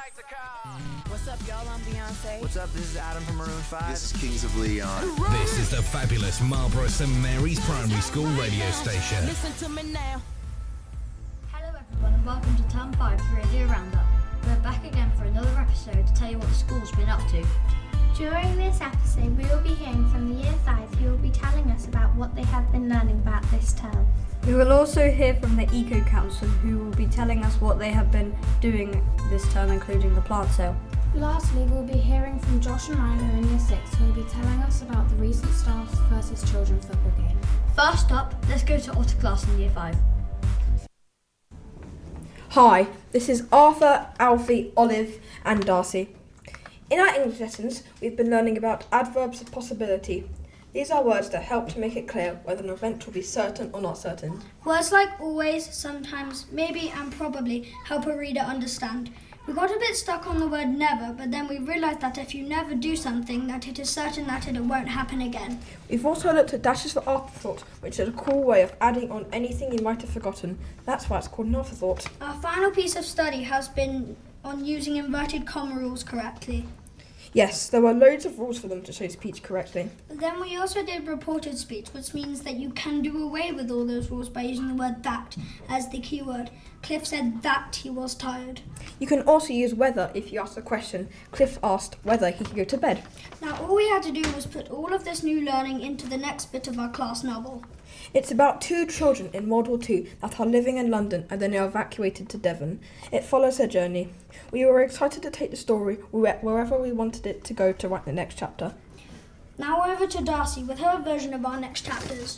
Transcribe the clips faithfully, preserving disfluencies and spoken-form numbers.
What's up, y'all? I'm Beyonce. What's up? This is Adam from Maroon five. This is Kings of Leon. This is the fabulous Marlborough Saint Mary's Primary School radio station. Listen to me now. Hello everyone and welcome to Term five's Radio Roundup. We're back again for another episode to tell you what the school's been up to. During this episode, we will be hearing from the Year five who will be telling us about what they have been learning about this term. We will also hear from the Eco Council who will be telling us what they have been doing this term, including the plant sale. Lastly, we'll be hearing from Josh and Milo in Year six who will be telling us about the recent staff versus children football game. First up, let's go to Otter class in Year five. Hi, this is Arthur, Alfie, Olive and Darcy. In our English lessons, we've been learning about adverbs of possibility. These are words that help to make it clear whether an event will be certain or not certain. Words like always, sometimes, maybe and probably help a reader understand. We got a bit stuck on the word never, but then we realised that if you never do something, that it is certain that it won't happen again. We've also looked at dashes for afterthought, which is a cool way of adding on anything you might have forgotten. That's why it's called an afterthought. Our final piece of study has been on using inverted comma rules correctly. Yes, there were loads of rules for them to say speech correctly. Then we also did reported speech, which means that you can do away with all those rules by using the word that as the key word. Cliff said that he was tired. You can also use whether if you ask a question. Cliff asked whether he could go to bed. Now all we had to do was put all of this new learning into the next bit of our class novel. It's about two children in World War Two that are living in London and then are evacuated to Devon. It follows their journey. We were excited to take the story wherever we wanted it to go to write the next chapter. Now over to Darcy with her version of our next chapters.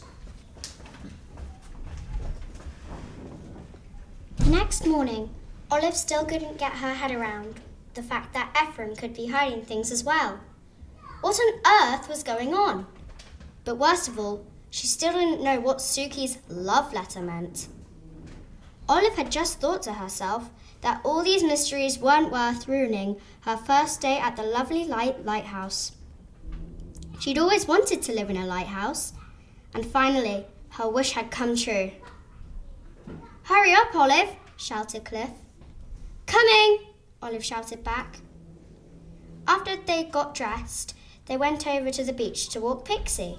The next morning, Olive still couldn't get her head around the fact that Ephraim could be hiding things as well. What on earth was going on? But worst of all, she still didn't know what Suki's love letter meant. Olive had just thought to herself that all these mysteries weren't worth ruining her first day at the lovely light lighthouse. She'd always wanted to live in a lighthouse, and finally, her wish had come true. "Hurry up, Olive," shouted Cliff. "Coming," Olive shouted back. After they got dressed, they went over to the beach to walk Pixie.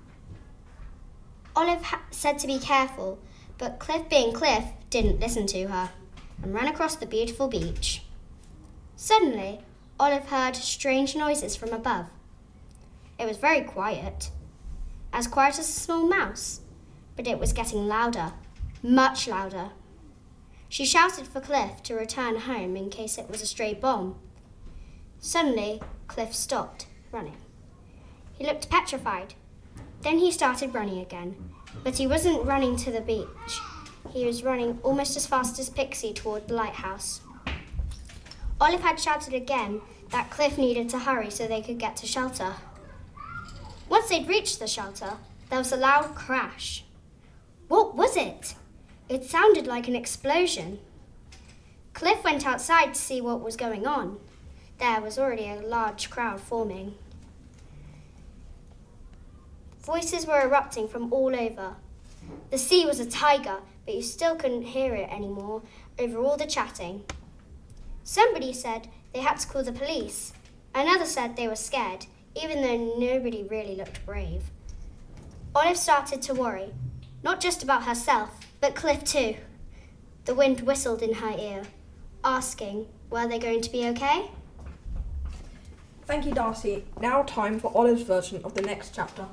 Olive ha- said to be careful, but Cliff, being Cliff, didn't listen to her and ran across the beautiful beach. Suddenly, Olive heard strange noises from above. It was very quiet, as quiet as a small mouse, but it was getting louder, much louder. She shouted for Cliff to return home in case it was a stray bomb. Suddenly, Cliff stopped running. He looked petrified. Then he started running again, but he wasn't running to the beach. He was running almost as fast as Pixie toward the lighthouse. Olive had shouted again that Cliff needed to hurry so they could get to shelter. Once they'd reached the shelter, there was a loud crash. What was it? It sounded like an explosion. Cliff went outside to see what was going on. There was already a large crowd forming. Voices were erupting from all over. The sea was a tiger, but you still couldn't hear it anymore over all the chatting. Somebody said they had to call the police. Another said they were scared, even though nobody really looked brave. Olive started to worry, not just about herself, but Cliff too. The wind whistled in her ear, asking, were they going to be okay? Thank you, Darcy. Now time for Olive's version of the next chapter.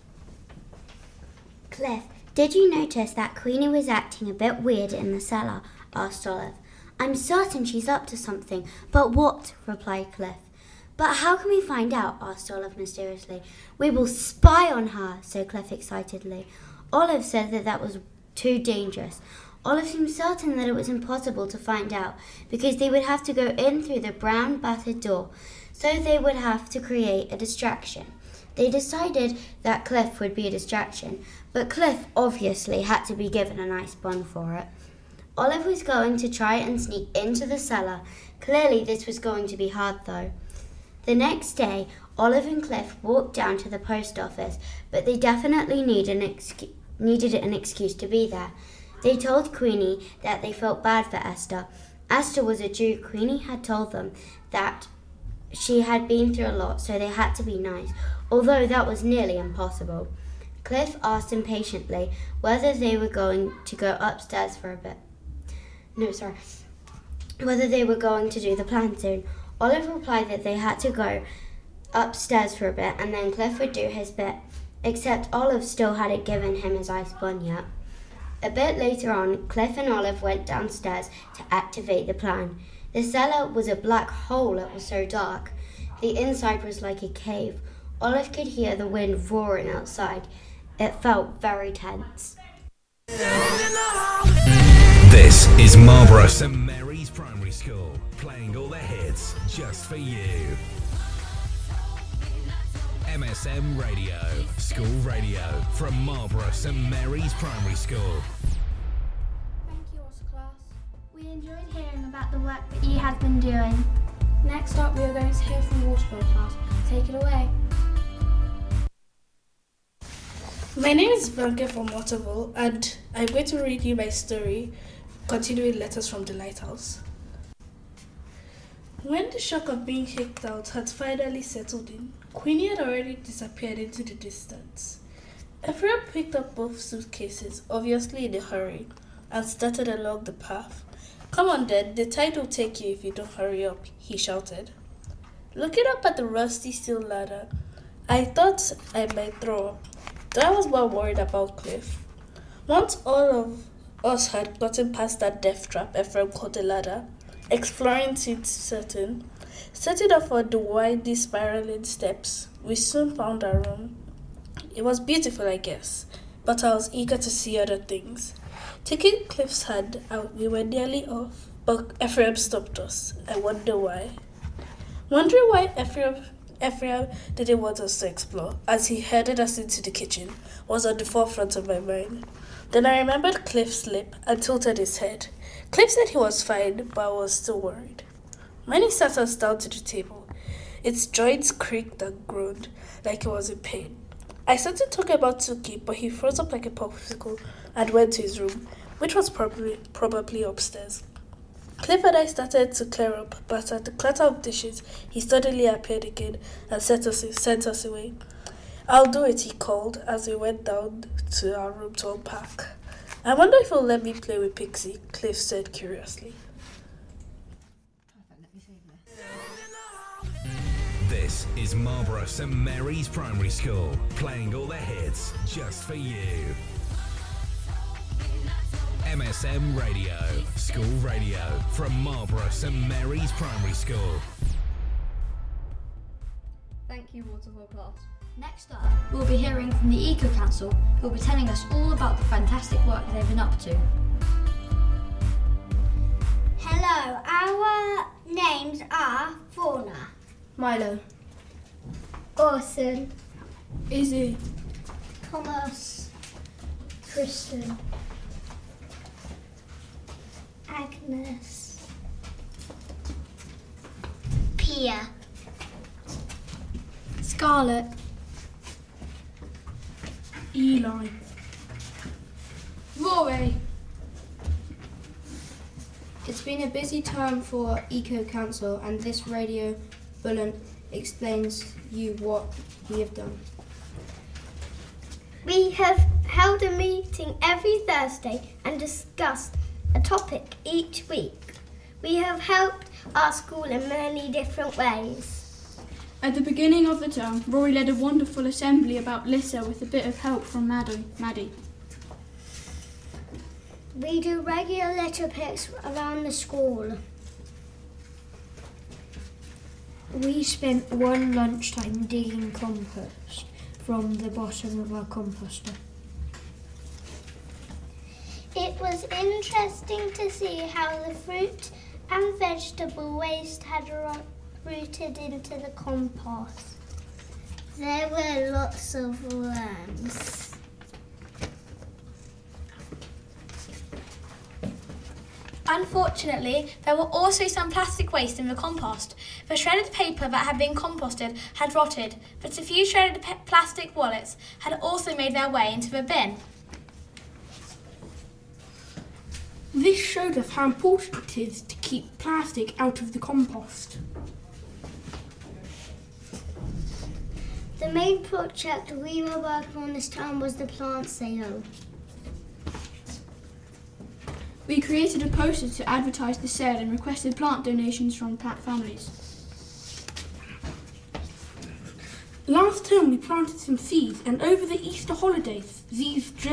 Cliff, did you notice that Queenie was acting a bit weird in the cellar? Asked Olive. I'm certain she's up to something, but what? Replied Cliff. But how can we find out? Asked Olive mysteriously. We will spy on her, said Cliff excitedly. Olive said that that was too dangerous. Olive seemed certain that it was impossible to find out because they would have to go in through the brown battered door, so they would have to create a distraction. They decided that Cliff would be a distraction, but Cliff obviously had to be given a nice bun for it. Olive was going to try and sneak into the cellar. Clearly this was going to be hard though. The next day, Olive and Cliff walked down to the post office, but they definitely need an excu- needed an excuse to be there. They told Queenie that they felt bad for Esther. As to was a Jew, Queenie had told them that she had been through a lot, so they had to be nice, although that was nearly impossible. Cliff asked impatiently whether they were going to go upstairs for a bit. No, sorry. Whether they were going to do the plan soon. Olive replied that they had to go upstairs for a bit and then Cliff would do his bit, except Olive still hadn't given him his ice bun yet. A bit later on, Cliff and Olive went downstairs to activate the plan. The cellar was a black hole, it was so dark. The inside was like a cave. Olive could hear the wind roaring outside. It felt very tense. This is Marlborough St Mary's Primary School, playing all the hits just for you. M S M Radio, school radio from Marlborough St Mary's Primary School. Thank you, Water Class. We enjoyed hearing about the work that you have been doing. Next up, we are going to hear from Waterville Class. Take it away. My name is Blanca from Waterville, and I'm going to read you my story, continuing Letters from the Lighthouse. When the shock of being kicked out had finally settled in, Queenie had already disappeared into the distance. Ephraim picked up both suitcases, obviously in a hurry, and started along the path. "Come on then, the tide will take you if you don't hurry up," he shouted. Looking up at the rusty steel ladder, I thought I might throw up. Though I was more worried about Cliff. Once all of us had gotten past that death trap Ephraim called the ladder, exploring seemed certain. Setting off on the windy spiraling steps, we soon found our room. It was beautiful, I guess, but I was eager to see other things. Taking Cliff's hand out, we were nearly off, but Ephraim stopped us. I wonder why. Wondering why Ephraim, Ephraim didn't want us to explore, as he headed us into the kitchen, was on the forefront of my mind. Then I remembered Cliff's lip and tilted his head. Cliff said he was fine, but I was still worried. Manny sat us down to the table. Its joints creaked and groaned, like it was in pain. I started talking about Tuki, but he froze up like a popsicle and went to his room, which was probably probably upstairs. Cliff and I started to clear up, but at the clatter of dishes, he suddenly appeared again and sent us, sent us away. "I'll do it," he called as we went down to our room to unpack. "I wonder if he'll let me play with Pixie," Cliff said curiously. This is Marlborough St Mary's Primary School, playing all the hits just for you. M S M Radio, school radio from Marlborough St Mary's Primary School. Thank you, Waterville Class. Next up, we'll be hearing from the Eco Council, who'll be telling us all about the fantastic work they've been up to. Hello, our names are Fauna, Milo, Orson, Izzy, Thomas, Kristen, Agnes, Pia, Scarlett, Eli, Rory. It's been a busy time for Eco Council, and this radio bulletin explains you what we have done. We have held a meeting every Thursday and discussed a topic each week. We have helped our school in many different ways. At the beginning of the term, Rory led a wonderful assembly about Lissa with a bit of help from Maddie. Maddie. We do regular litter picks around the school. We spent one lunchtime digging compost from the bottom of our composter. It was interesting to see how the fruit and vegetable waste had ro- rooted into the compost. There were lots of worms. Unfortunately, there were also some plastic waste in the compost. The shredded paper that had been composted had rotted, but a few shredded pe- plastic wallets had also made their way into the bin. This showed us how important it is to keep plastic out of the compost. The main project we were working on this time was the plant sale. We created a poster to advertise the sale and requested plant donations from plant families. Last term we planted some seeds, and over the Easter holidays these